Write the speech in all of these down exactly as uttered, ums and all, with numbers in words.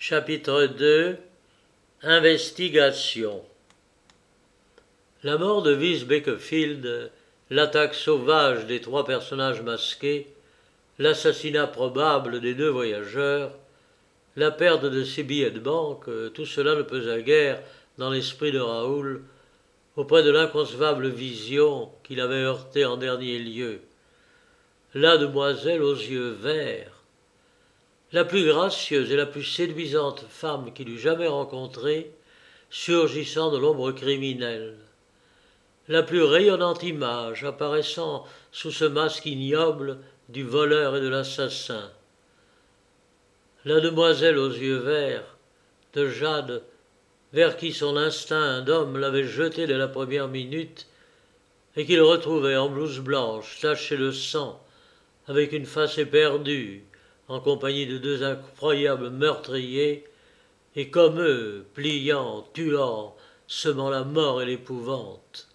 Chapitre deux. Investigation. La mort de Wyse Bekefield, l'attaque sauvage des trois personnages masqués, l'assassinat probable des deux voyageurs, la perte de ses billets de banque, tout cela ne pesa guère dans l'esprit de Raoul auprès de l'inconcevable vision qu'il avait heurtée en dernier lieu. La demoiselle aux yeux verts, la plus gracieuse et la plus séduisante femme qu'il eût jamais rencontrée, surgissant de l'ombre criminelle, la plus rayonnante image apparaissant sous ce masque ignoble du voleur et de l'assassin. La demoiselle aux yeux verts, de Jade, vers qui son instinct d'homme l'avait jeté dès la première minute, et qu'il retrouvait en blouse blanche, tachée de sang, avec une face éperdue, en compagnie de deux incroyables meurtriers, et comme eux, pliant, tuant, semant la mort et l'épouvante.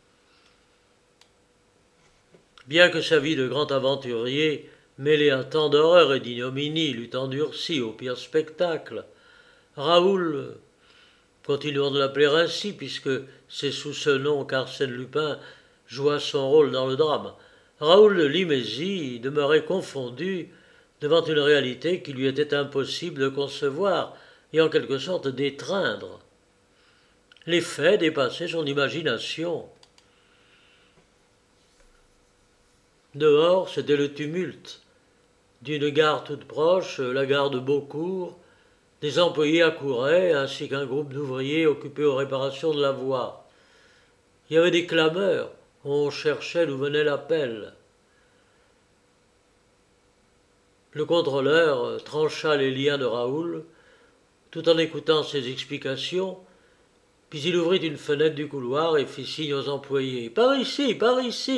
Bien que sa vie de grand aventurier, mêlée à tant d'horreur et d'ignominie, l'eût endurci au pire spectacle, Raoul, continuons de l'appeler ainsi, puisque c'est sous ce nom qu'Arsène Lupin joua son rôle dans le drame, Raoul de Limézy demeurait confondu devant une réalité qui lui était impossible de concevoir et en quelque sorte d'étreindre. Les faits dépassaient son imagination. Dehors, c'était le tumulte. D'une gare toute proche, la gare de Beaucourt, des employés accouraient, ainsi qu'un groupe d'ouvriers occupés aux réparations de la voie. Il y avait des clameurs, on cherchait d'où venait l'appel. Le contrôleur trancha les liens de Raoul, tout en écoutant ses explications, puis il ouvrit une fenêtre du couloir et fit signe aux employés. « Par ici, par ici !»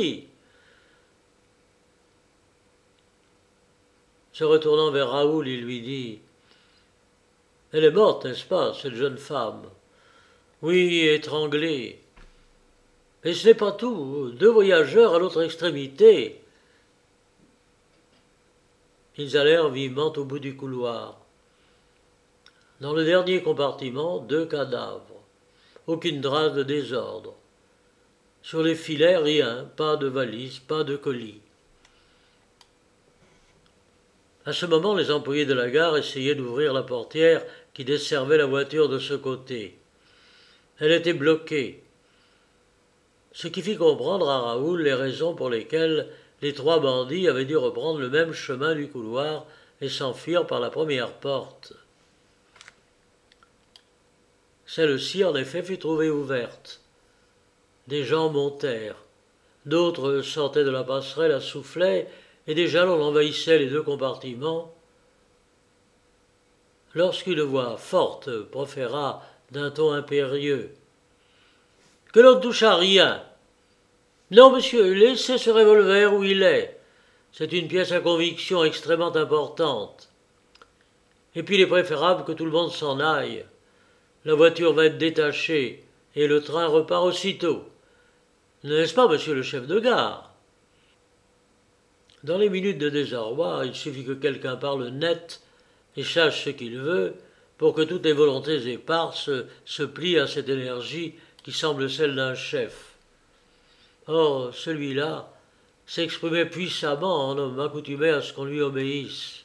Se retournant vers Raoul, il lui dit « Elle est morte, n'est-ce pas, cette jeune femme ?»« Oui, étranglée. Et ce n'est pas tout, deux voyageurs à l'autre extrémité. » Ils allèrent vivement au bout du couloir. Dans le dernier compartiment, deux cadavres. Aucune trace de désordre. Sur les filets, rien, pas de valise, pas de colis. À ce moment, les employés de la gare essayaient d'ouvrir la portière qui desservait la voiture de ce côté. Elle était bloquée, ce qui fit comprendre à Raoul les raisons pour lesquelles les trois bandits avaient dû reprendre le même chemin du couloir et s'enfuir par la première porte. Celle-ci, en effet, fut trouvée ouverte. Des gens montèrent, d'autres sortaient de la passerelle à soufflet, et déjà l'on envahissait les deux compartiments, lorsqu'une voix forte proféra d'un ton impérieux « Que l'on ne touche à rien !»« Non, monsieur, laissez ce revolver où il est. C'est une pièce à conviction extrêmement importante. Et puis il est préférable que tout le monde s'en aille. La voiture va être détachée et le train repart aussitôt. N'est-ce pas, monsieur le chef de gare ?» Dans les minutes de désarroi, il suffit que quelqu'un parle net et sache ce qu'il veut pour que toutes les volontés éparses se plient à cette énergie qui semble celle d'un chef. Or, celui-là s'exprimait puissamment en homme accoutumé à ce qu'on lui obéisse.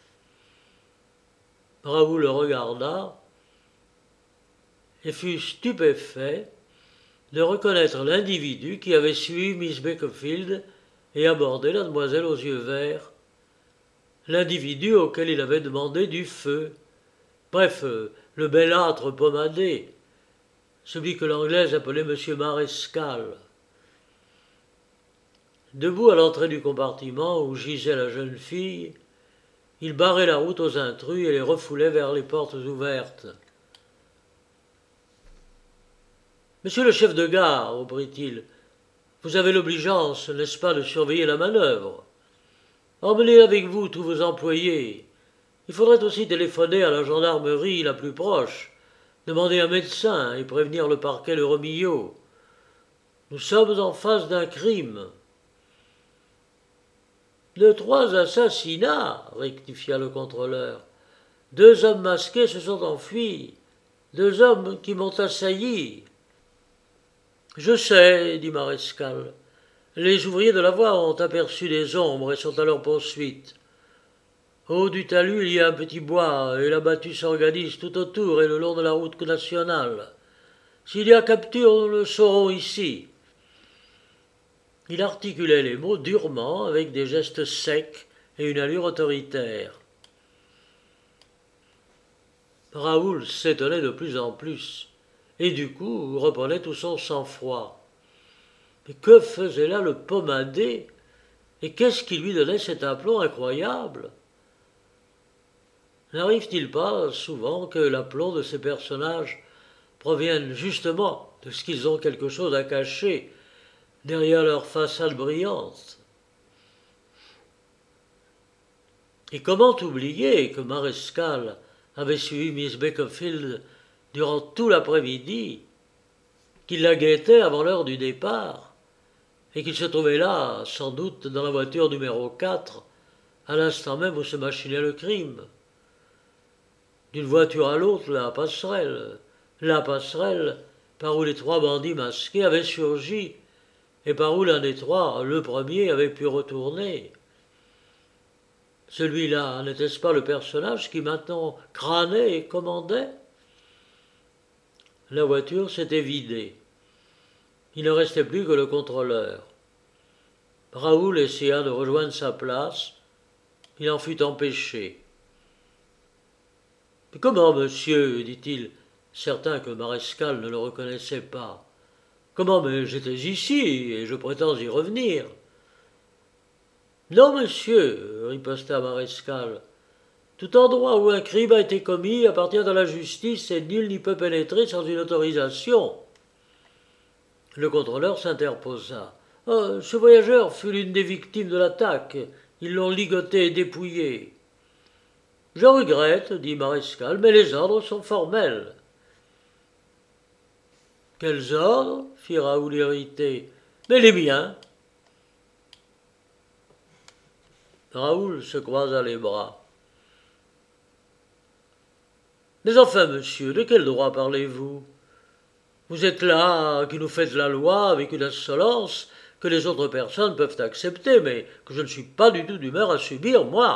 Raoul le regarda et fut stupéfait de reconnaître l'individu qui avait suivi Miss Bekefield et abordé la demoiselle aux yeux verts, l'individu auquel il avait demandé du feu, bref, le belâtre pommadé, celui que l'Anglaise appelait Monsieur Marescal. Debout à l'entrée du compartiment où gisait la jeune fille, il barrait la route aux intrus et les refoulait vers les portes ouvertes. « Monsieur le chef de gare, reprit-il, vous avez l'obligeance, n'est-ce pas, de surveiller la manœuvre. Emmenez avec vous tous vos employés. Il faudrait aussi téléphoner à la gendarmerie la plus proche, demander un médecin et prévenir le parquet de Romillo. Nous sommes en face d'un crime. » « De trois assassinats, rectifia le contrôleur. Deux hommes masqués se sont enfuis, deux hommes qui m'ont assailli. Je sais, dit Marescal. Les ouvriers de la voie ont aperçu des ombres et sont à leur poursuite. Au haut du talus, il y a un petit bois, et la battue s'organise tout autour et le long de la route nationale. S'il y a capture, nous le saurons ici. Il articulait les mots durement, avec des gestes secs et une allure autoritaire. Raoul s'étonnait de plus en plus, et du coup reprenait tout son sang-froid. Mais que faisait là le pomadé, et qu'est-ce qui lui donnait cet aplomb incroyable? N'arrive-t-il pas souvent que l'aplomb de ces personnages provienne justement de ce qu'ils ont quelque chose à cacher derrière leur façade brillante? Et comment oublier que Marescal avait suivi Miss Beckfield durant tout l'après-midi, qu'il la guettait avant l'heure du départ, et qu'il se trouvait là, sans doute, dans la voiture numéro quatre, à l'instant même où se machinait le crime. D'une voiture à l'autre, la passerelle, la passerelle par où les trois bandits masqués avaient surgi, et par où l'un des trois, le premier, avait pu retourner. Celui-là, n'était-ce pas le personnage qui maintenant crânait et commandait? La voiture s'était vidée. Il ne restait plus que le contrôleur. Raoul essaya de rejoindre sa place. Il en fut empêché. « Comment, monsieur ?» dit-il, certain que Marescal ne le reconnaissait pas. « Comment, mais j'étais ici, et je prétends y revenir. » « Non, monsieur, riposta Marescal. Tout endroit où un crime a été commis appartient à la justice et nul n'y peut pénétrer sans une autorisation. » Le contrôleur s'interposa. Oh, « Ce voyageur fut l'une des victimes de l'attaque. Ils l'ont ligoté et dépouillé. »« Je regrette, dit Marescal, mais les ordres sont formels. »« Quels ordres ?» fit Raoul irrité. « Mais les miens. » Raoul se croisa les bras. « Mais enfin, monsieur, de quel droit parlez-vous? Vous êtes là, qui nous faites la loi avec une insolence que les autres personnes peuvent accepter, mais que je ne suis pas du tout d'humeur à subir, moi. »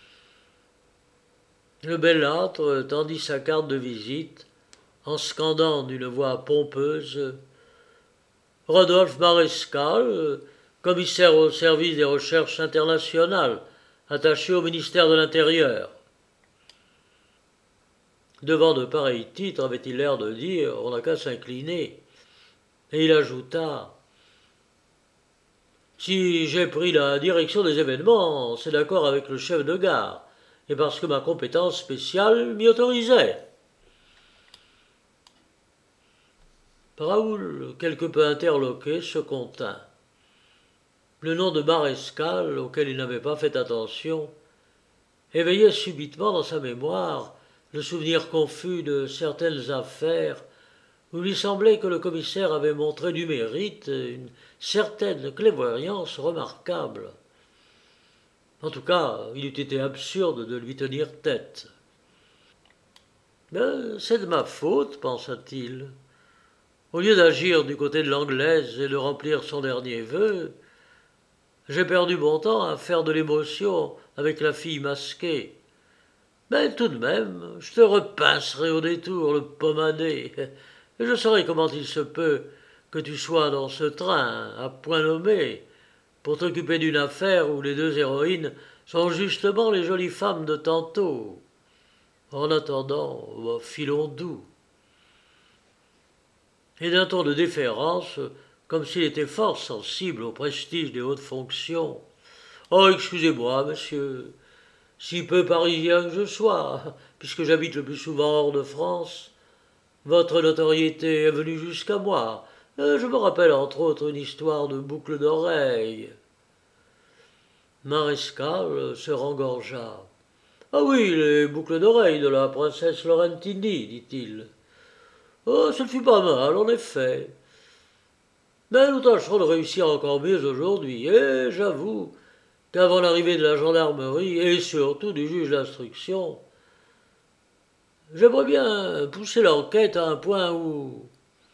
Le bellâtre tendit sa carte de visite en scandant d'une voix pompeuse « Rodolphe Marescal, commissaire au service des recherches internationales, attaché au ministère de l'Intérieur. » Devant de pareils titres, avait-il l'air de dire, on n'a qu'à s'incliner. Et il ajouta « Si j'ai pris la direction des événements, c'est d'accord avec le chef de gare, et parce que ma compétence spéciale m'y autorisait. » Raoul, quelque peu interloqué, se contint. Le nom de Marescal, auquel il n'avait pas fait attention, éveillait subitement dans sa mémoire le souvenir confus de certaines affaires où il lui semblait que le commissaire avait montré du mérite, une certaine clairvoyance remarquable. En tout cas, il eût été absurde de lui tenir tête. « C'est de ma faute, pensa-t-il. Au lieu d'agir du côté de l'Anglaise et de remplir son dernier vœu, j'ai perdu mon temps à faire de l'émotion avec la fille masquée. Mais tout de même, je te repincerai au détour le pomadé, et je saurai comment il se peut que tu sois dans ce train, à point nommé, pour t'occuper d'une affaire où les deux héroïnes sont justement les jolies femmes de tantôt. En attendant, filons doux. » Et d'un ton de déférence, comme s'il était fort sensible au prestige des hautes fonctions. « Oh, excusez-moi, monsieur, si peu parisien que je sois, puisque j'habite le plus souvent hors de France, votre notoriété est venue jusqu'à moi. Je me rappelle entre autres une histoire de boucle d'oreille. » Marescal se rengorgea. « Ah oui, les boucles d'oreilles de la princesse Laurentini, dit-il. Oh, ce ne fut pas mal, en effet. Mais nous tâcherons de réussir encore mieux aujourd'hui, et j'avoue qu'avant l'arrivée de la gendarmerie, et surtout du juge d'instruction, J'aimerais bien pousser l'enquête à un point où...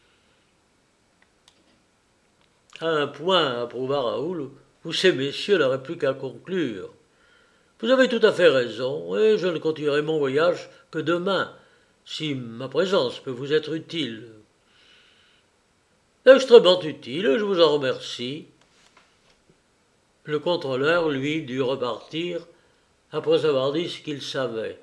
à un point, approuva Raoul, où ces messieurs n'auraient plus qu'à conclure. Vous avez tout à fait raison, et je ne continuerai mon voyage que demain, si ma présence peut vous être utile. Extrêmement utile, je vous en remercie. Le contrôleur, lui, dut repartir après avoir dit ce qu'il savait.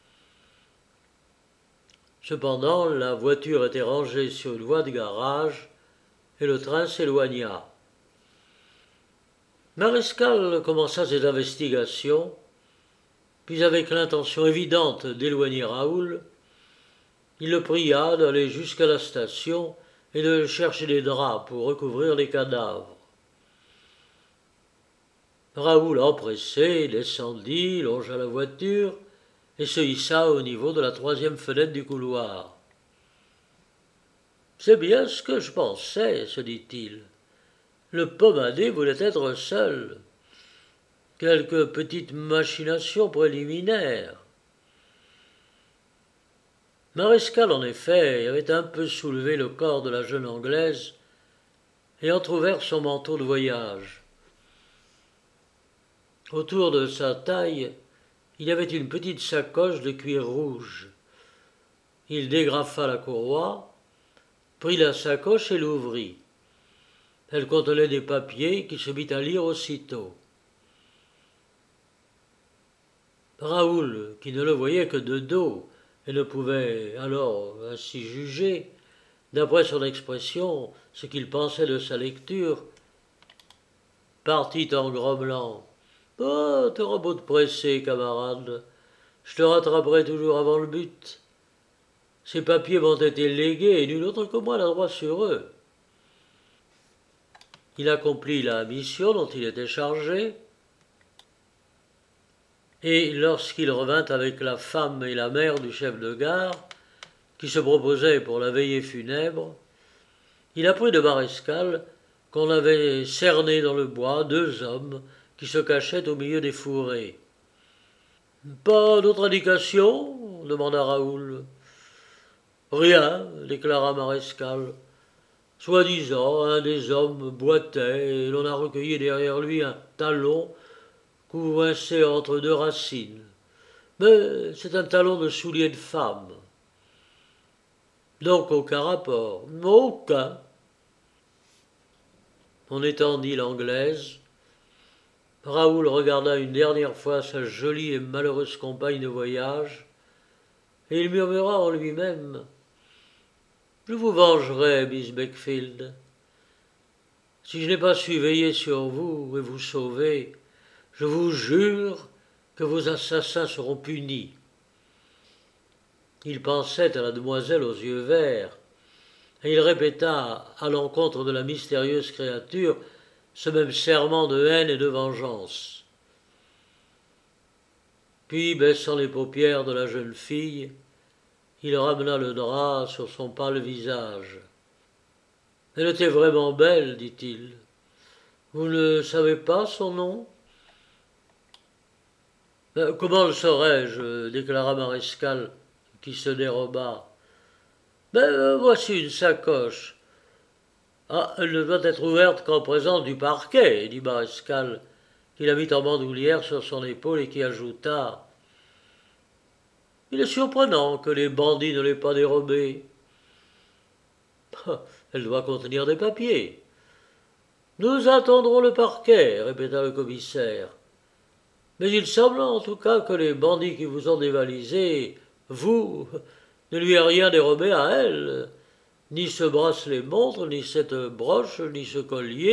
Cependant, la voiture était rangée sur une voie de garage et le train s'éloigna. Marescal commença ses investigations, puis avec l'intention évidente d'éloigner Raoul, il le pria d'aller jusqu'à la station et de chercher des draps pour recouvrir les cadavres. Raoul, empressé, descendit, longea la voiture et se hissa au niveau de la troisième fenêtre du couloir. « C'est bien ce que je pensais, se dit-il. Le pomadé voulait être seul. Quelques petites machinations préliminaires. » Marescal, en effet, avait un peu soulevé le corps de la jeune Anglaise et entrouvert son manteau de voyage. Autour de sa taille, il y avait une petite sacoche de cuir rouge. Il dégrafa la courroie, prit la sacoche et l'ouvrit. Elle contenait des papiers qu'il se mit à lire aussitôt. Raoul, qui ne le voyait que de dos et ne pouvait alors ainsi juger, d'après son expression, ce qu'il pensait de sa lecture, partit en grommelant. « Oh, t'auras beau te presser, camarade, je te rattraperai toujours avant le but. Ces papiers m'ont été légués et nul autre que moi n'a droit sur eux. » Il accomplit la mission dont il était chargé, et lorsqu'il revint avec la femme et la mère du chef de gare, qui se proposaient pour la veillée funèbre, il apprit de Marescal qu'on avait cerné dans le bois deux hommes qui se cachaient au milieu des fourrés. « Pas d'autre indication ?» demanda Raoul. « Rien, » déclara Marescal. « Soi-disant, un des hommes boitait et l'on a recueilli derrière lui un talon coincé entre deux racines. Mais c'est un talon de soulier de femme. » « Donc aucun rapport. »« Aucun. » On étendit l'anglaise. Raoul regarda une dernière fois sa jolie et malheureuse compagne de voyage, et il murmura en lui-même « Je vous vengerai, Miss Beckfield. Si je n'ai pas su veiller sur vous et vous sauver, je vous jure que vos assassins seront punis. » Il pensait à la demoiselle aux yeux verts, et il répéta à l'encontre de la mystérieuse créature ce même serment de haine et de vengeance. Puis, baissant les paupières de la jeune fille, il ramena le drap sur son pâle visage. « Elle était vraiment belle, dit-il. Vous ne savez pas son nom ?»« Comment le saurais-je » déclara Marescal, qui se déroba. « Ben, voici une sacoche. »« Ah, elle ne doit être ouverte qu'en présence du parquet, » dit Marescal, qui la mit en bandoulière sur son épaule et qui ajouta « Il est surprenant que les bandits ne l'aient pas dérobée. »« Elle doit contenir des papiers. »« Nous attendrons le parquet, » répéta le commissaire. « Mais il semble en tout cas que les bandits qui vous ont dévalisé, vous, ne lui avez rien dérobé à elle, ni ce bracelet-montre, ni cette broche, ni ce collier. »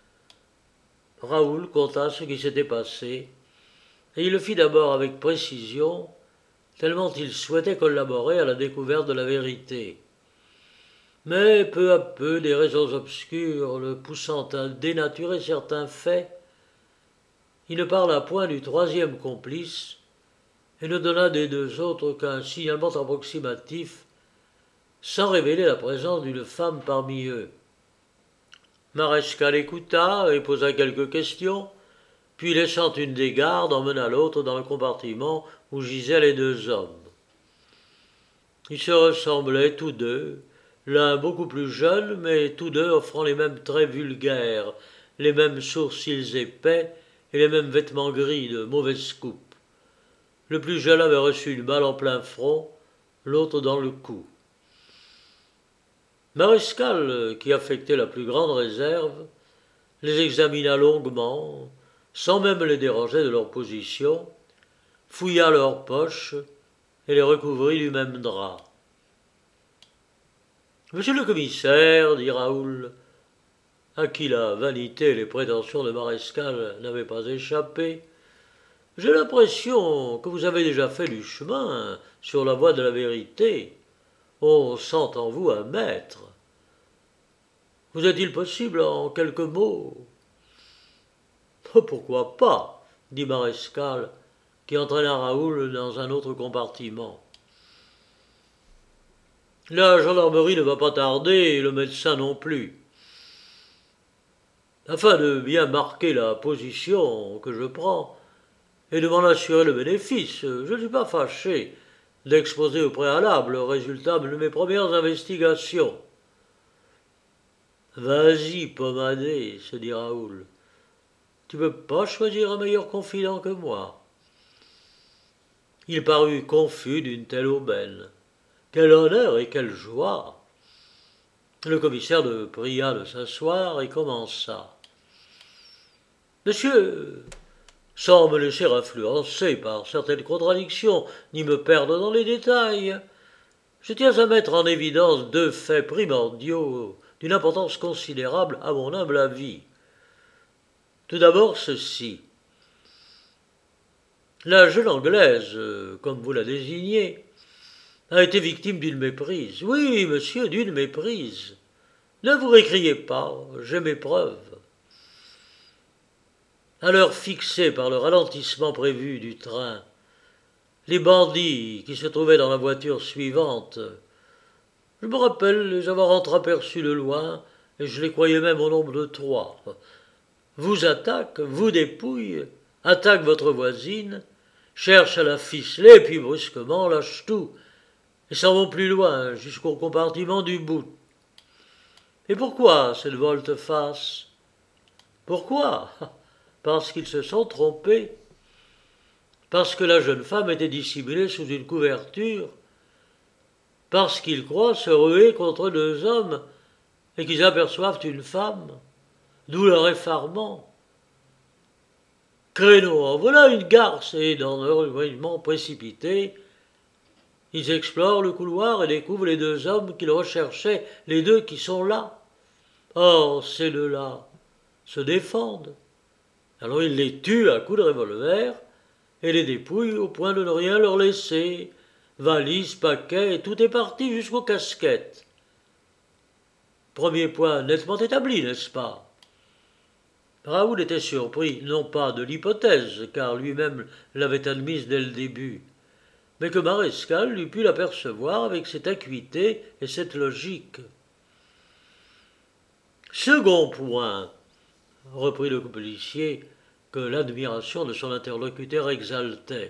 Raoul conta ce qui s'était passé, et il le fit d'abord avec précision, tellement il souhaitait collaborer à la découverte de la vérité. Mais peu à peu, des raisons obscures le poussant à dénaturer certains faits, il ne parla point du troisième complice et ne donna des deux autres qu'un signalement approximatif, sans révéler la présence d'une femme parmi eux. Marescal écouta et posa quelques questions, puis laissant une des gardes, emmena l'autre dans le compartiment où gisaient les deux hommes. Ils se ressemblaient tous deux, l'un beaucoup plus jeune, mais tous deux offrant les mêmes traits vulgaires, les mêmes sourcils épais et les mêmes vêtements gris de mauvaise coupe. Le plus jeune avait reçu une balle en plein front, l'autre dans le cou. Marescal, qui affectait la plus grande réserve, les examina longuement, sans même les déranger de leur position, fouilla leurs poches et les recouvrit du même drap. « Monsieur le commissaire, dit Raoul, à qui la vanité et les prétentions de Marescal n'avaient pas échappé, j'ai l'impression que vous avez déjà fait du chemin sur la voie de la vérité. On sent en vous un maître. Vous est-il possible en quelques mots ?»« Oh, pourquoi pas ?» dit Marescal, qui entraîna Raoul dans un autre compartiment. « La gendarmerie ne va pas tarder et le médecin non plus. Afin de bien marquer la position que je prends, et de m'en assurer le bénéfice, je ne suis pas fâché d'exposer au préalable le résultat de mes premières investigations. »« Vas-y, pommadé, se dit Raoul. Tu peux pas choisir un meilleur confident que moi. » Il parut confus d'une telle aubaine. Quel honneur et quelle joie! Le commissaire le pria de s'asseoir et commença. « Monsieur, sans me laisser influencer par certaines contradictions, ni me perdre dans les détails, je tiens à mettre en évidence deux faits primordiaux d'une importance considérable à mon humble avis. Tout d'abord ceci. La jeune Anglaise, comme vous la désignez, a été victime d'une méprise. Oui, monsieur, d'une méprise. Ne vous récriez pas, j'ai mes preuves. À l'heure fixée par le ralentissement prévu du train, les bandits qui se trouvaient dans la voiture suivante, je me rappelle les avoir entreaperçus de loin, et je les croyais même au nombre de trois, vous attaquent, vous dépouillent, attaquent votre voisine, cherchent à la ficeler, puis brusquement lâchent tout, et s'en vont plus loin, jusqu'au compartiment du bout. Et pourquoi cette volte-face? Pourquoi? Parce qu'ils se sont trompés. Parce que la jeune femme était dissimulée sous une couverture. Parce qu'ils croient se ruer contre deux hommes et qu'ils aperçoivent une femme. D'où leur effarement. Créneau, en voilà une garce, et dans leur éloignement précipité, ils explorent le couloir et découvrent les deux hommes qu'ils recherchaient, les deux qui sont là. Or, ces deux-là se défendent. Alors ils les tuent à coups de revolver et les dépouillent au point de ne rien leur laisser. Valises, paquets, et tout est parti jusqu'aux casquettes. Premier point nettement établi, n'est-ce pas? Raoul était surpris, non pas de l'hypothèse, car lui-même l'avait admise dès le début, mais que Marescal eût pu l'apercevoir avec cette acuité et cette logique. Second point, reprit le policier, que l'admiration de son interlocuteur exaltait.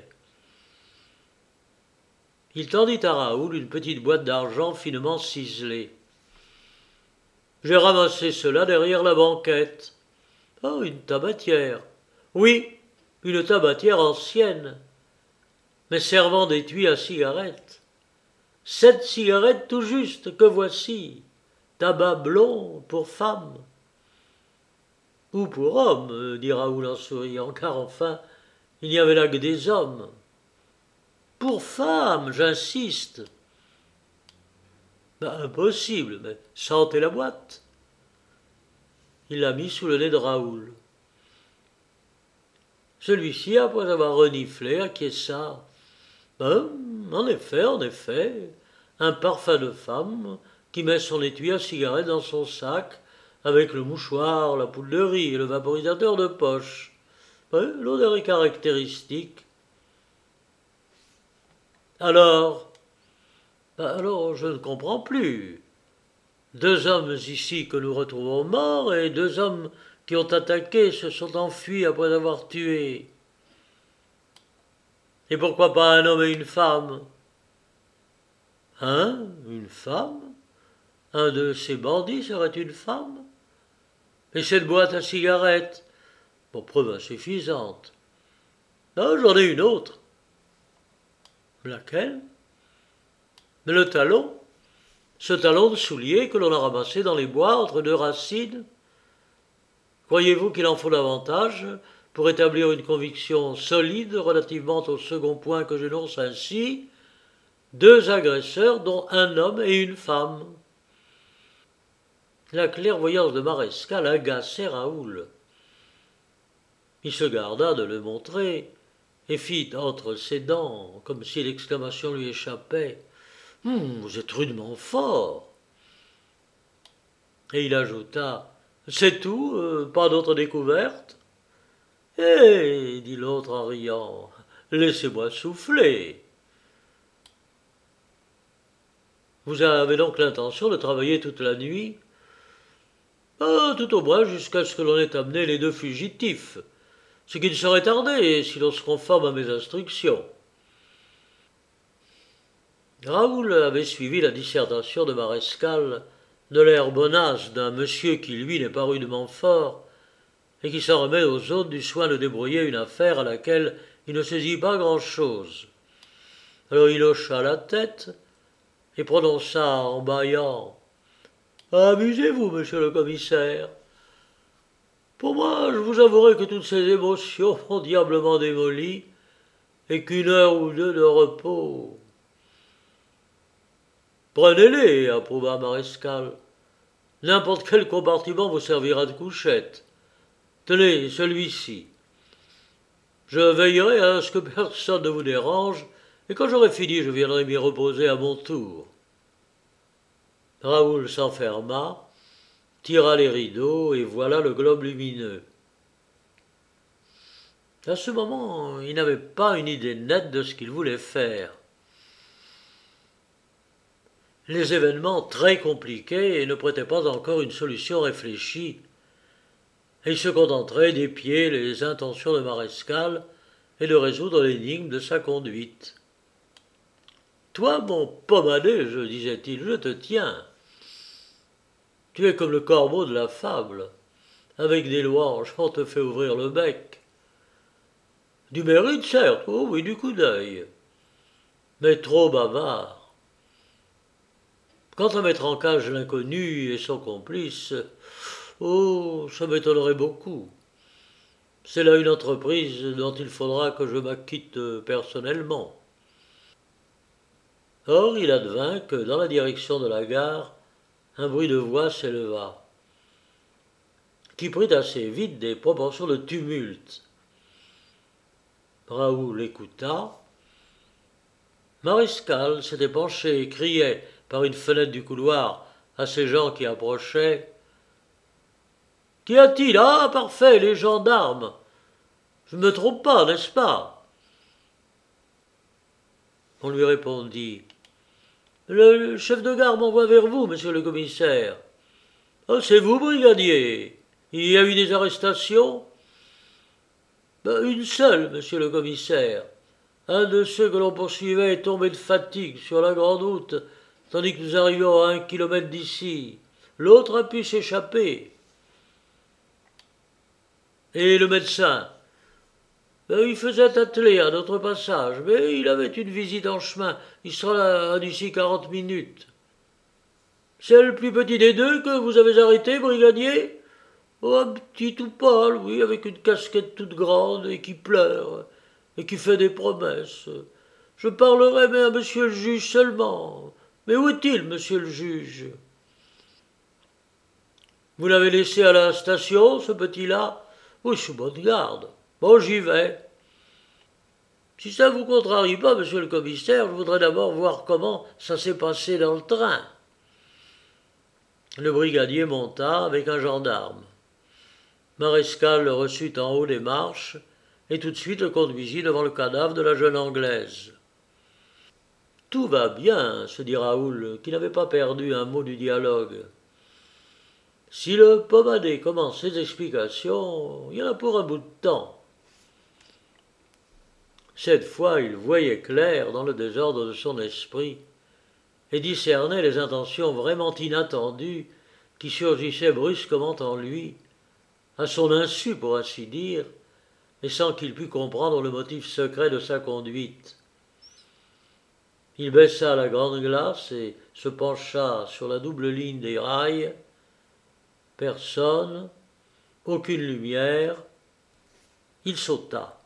Il tendit à Raoul une petite boîte d'argent finement ciselée. « J'ai ramassé cela derrière la banquette. »« Oh, une tabatière. »« Oui, une tabatière ancienne, mais servant d'étui à cigarette. Sept cigarettes tout juste, que voici. Tabac blond pour femme. » « Ou pour homme, dit Raoul en souriant, car enfin, il n'y avait là que des hommes. »« Pour femme, j'insiste. »« Ben, impossible, mais sentez la boîte. » Il la mit sous le nez de Raoul. Celui-ci, après avoir reniflé, acquiesça. « Ben, en effet, en effet, un parfum de femme qui met son étui à cigarette dans son sac, avec le mouchoir, la poudre de riz et le vaporisateur de poche. Oui, l'odeur est caractéristique. » Alors, ben alors, je ne comprends plus. Deux hommes ici que nous retrouvons morts et deux hommes qui ont attaqué se sont enfuis après avoir tué. Et pourquoi pas un homme et une femme? Hein? Une femme? Un de ces bandits serait une femme? Et cette boîte à cigarettes? Bon, preuve insuffisante. Ah, j'en ai une autre. Laquelle? Mais le talon? Ce talon de soulier que l'on a ramassé dans les bois entre deux racines? Croyez-vous qu'il en faut davantage pour établir une conviction solide relativement au second point que j'énonce ainsi? Deux agresseurs, dont un homme et une femme. La clairvoyance de Marescal agaçait Raoul. Il se garda de le montrer et fit entre ses dents, comme si l'exclamation lui échappait: hum, vous êtes rudement fort. Et il ajouta: c'est tout, euh, pas d'autre découverte? Eh, dit l'autre en riant, laissez-moi souffler. Vous avez donc l'intention de travailler toute la nuit? Ah, tout au moins jusqu'à ce que l'on ait amené les deux fugitifs, ce qui ne saurait tarder si l'on se conforme à mes instructions. Raoul avait suivi la dissertation de Marescal de l'air bonasse d'un monsieur qui, lui, n'est pas rudement fort et qui s'en remet aux autres du soin de débrouiller une affaire à laquelle il ne saisit pas grand-chose. Alors il hocha la tête et prononça en bâillant: amusez-vous, monsieur le commissaire. Pour moi, je vous avouerai que toutes ces émotions m'ont diablement démoli et qu'une heure ou deux de repos. Prenez-les, approuva Marescal. N'importe quel compartiment vous servira de couchette. Tenez, celui-ci. Je veillerai à ce que personne ne vous dérange, et quand j'aurai fini, je viendrai m'y reposer à mon tour. Raoul s'enferma, tira les rideaux, et voilà le globe lumineux. À ce moment, il n'avait pas une idée nette de ce qu'il voulait faire. Les événements très compliqués ne prêtaient pas encore une solution réfléchie, et il se contenterait d'épier les intentions de Marescal et de résoudre l'énigme de sa conduite. Toi, mon pomadé, disait-il, je te tiens. Tu es comme le corbeau de la fable. Avec des louanges, on te fait ouvrir le bec. Du mérite, certes, oh oui, du coup d'œil, mais trop bavard. Quant à mettre en cage l'inconnu et son complice, oh, ça m'étonnerait beaucoup. C'est là une entreprise dont il faudra que je m'acquitte personnellement. Or, il advint que, dans la direction de la gare, un bruit de voix s'éleva, qui prit assez vite des proportions de tumulte. Raoul écouta. Marescal s'était penché et criait par une fenêtre du couloir à ces gens qui approchaient: qu'y a-t-il? Ah, parfait, les gendarmes. Je ne me trompe pas, n'est-ce pas? On lui répondit: le chef de gare m'envoie vers vous, monsieur le commissaire. Oh, c'est vous, brigadier? Il y a eu des arrestations? Ben, une seule, monsieur le commissaire. Un de ceux que l'on poursuivait est tombé de fatigue sur la grande route, tandis que nous arrivions à un kilomètre d'ici. L'autre a pu s'échapper. Et le médecin? Ben, il faisait atteler à notre passage, mais il avait une visite en chemin. Il sera là d'ici quarante minutes. C'est le plus petit des deux que vous avez arrêté, brigadier? Oh, un petit tout pâle, oui, avec une casquette toute grande et qui pleure, et qui fait des promesses. Je parlerai, mais à monsieur le juge seulement. Mais où est-il, monsieur le juge? Vous l'avez laissé à la station, ce petit-là? Oui, sous bonne garde. Bon, j'y vais. Si ça ne vous contrarie pas, monsieur le commissaire, je voudrais d'abord voir comment ça s'est passé dans le train. Le brigadier monta avec un gendarme. Marescal le reçut en haut des marches et tout de suite le conduisit devant le cadavre de la jeune Anglaise. Tout va bien, se dit Raoul, qui n'avait pas perdu un mot du dialogue. Si le pomadé commence ses explications, il y en a pour un bout de temps. Cette fois, il voyait clair dans le désordre de son esprit, et discernait les intentions vraiment inattendues qui surgissaient brusquement en lui, à son insu pour ainsi dire, et sans qu'il pût comprendre le motif secret de sa conduite. Il baissa la grande glace et se pencha sur la double ligne des rails. Personne, aucune lumière. Il sauta.